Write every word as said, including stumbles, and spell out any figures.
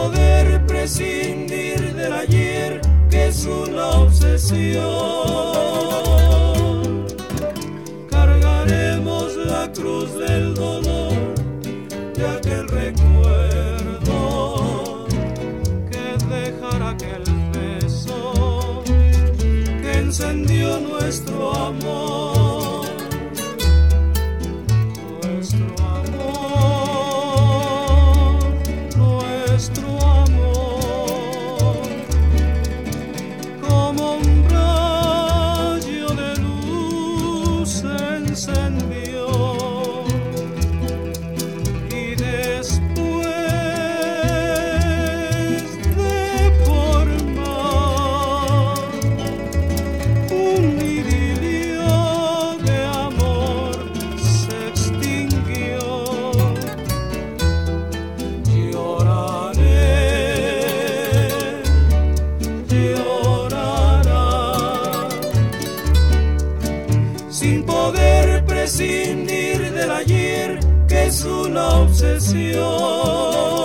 poder prescindir del ayer, que es una obsesión. Cargaremos la cruz del dolor de aquel recuerdo que dejará aquel beso que encendió nuestro amor. Prescindir del ayer, que es una obsesión.